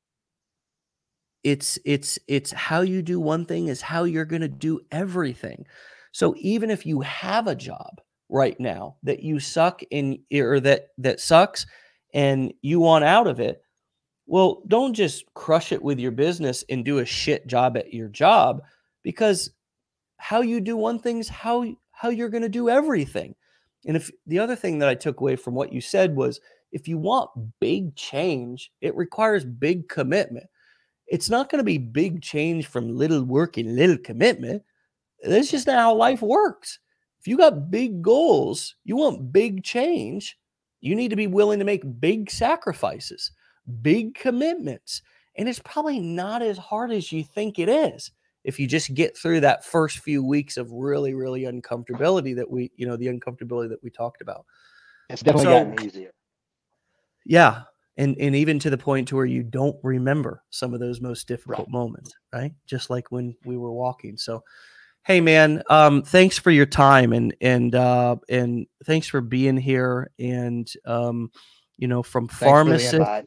it's, it's, it's how you do one thing is how you're going to do everything. So even if you have a job right now that you suck in, or that, that sucks and you want out of it, well, don't just crush it with your business and do a shit job at your job, because how you do one thing is how, how you're going to do everything. And if the other thing that I took away from what you said was, if you want big change, it requires big commitment. It's not going to be big change from little work and little commitment. That's just not how life works. If you got big goals, you want big change, You need to be willing to make big sacrifices, big commitments. And it's probably not as hard as you think it is if you just get through that first few weeks of really, really uncomfortability that we, you know, the uncomfortability that we talked about. It's definitely So, gotten easier. Yeah. And and even to the point to where you don't remember some of those most difficult Right. moments, right? Just like when we were walking. So, hey man, um, thanks for your time and and uh, and thanks for being here. And um, you know, from Thanks for the pharmacist invite.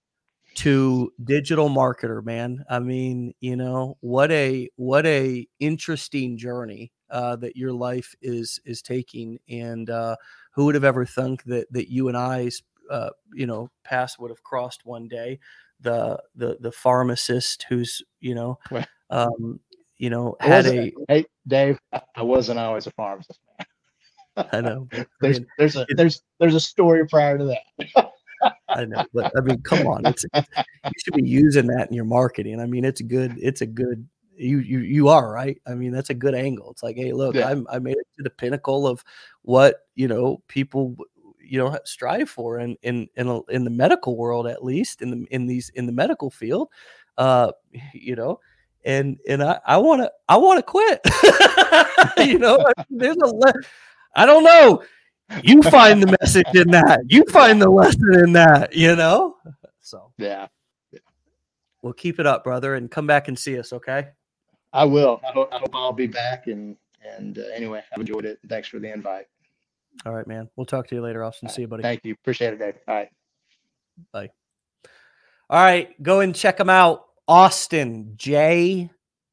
to digital marketer, man. I mean, you know, what a what a interesting journey uh, that your life is is taking. And uh, who would have ever thunk that that you and I's uh, you know paths would have crossed one day? The the the pharmacist who's you know Well, um, you know I had wasn't, a hey, Dave, I, I wasn't always a pharmacist, man. I know, but I there's mean, there's a it, there's there's a story prior to that. I know, but I mean, come on, it's, it's you should be using that in your marketing. I mean, it's good. It's a good. You you you are right. I mean, that's a good angle. It's like, hey, look, Yeah. I'm I made it to the pinnacle of what you know people you know strive for, and in in in, in the medical world, at least in the in these in the medical field, uh, you know, and and I I want to I want to quit. you know, there's a le- I don't know. You find the message in that. You find the lesson in that, you know? So, Yeah. Yeah. well, keep it up, brother, and come back and see us, okay? I will. I hope, I hope I'll be back. And and uh, anyway, I've enjoyed it. Thanks for the invite. All right, man. We'll talk to you later, Austin. All See right. you, buddy. Thank you. Appreciate it, Dave. All right. Bye. All right, go and check them out. Austin J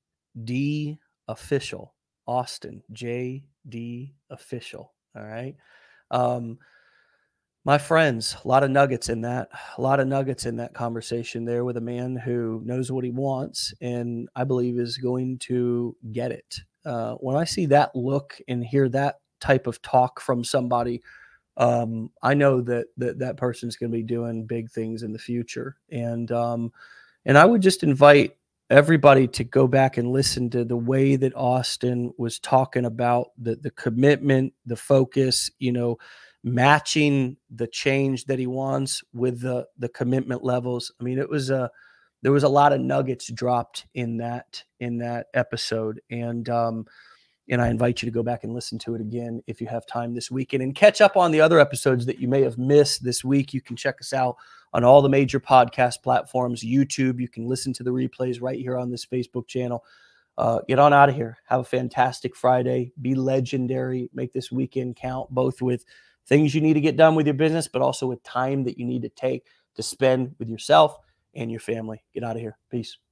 D Official. Austin J D Official. All right. Um, My friends, a lot of nuggets in that, a lot of nuggets in that conversation there with a man who knows what he wants and I believe is going to get it. Uh, when I see that look and hear that type of talk from somebody, um, I know that that that person's going to be doing big things in the future. And um, and I would just invite everybody to go back and listen to the way that Austin was talking about the the commitment, the focus, you know, matching the change that he wants with the the commitment levels. I mean, it was a there was a lot of nuggets dropped in that in that episode, and um, and I invite you to go back and listen to it again if you have time this weekend and catch up on the other episodes that you may have missed this week. You can check us out on all the major podcast platforms, YouTube. You can listen to the replays right here on this Facebook channel. Uh, get on out of here. Have a fantastic Friday. Be legendary. Make this weekend count, both with things you need to get done with your business, but also with time that you need to take to spend with yourself and your family. Get out of here. Peace.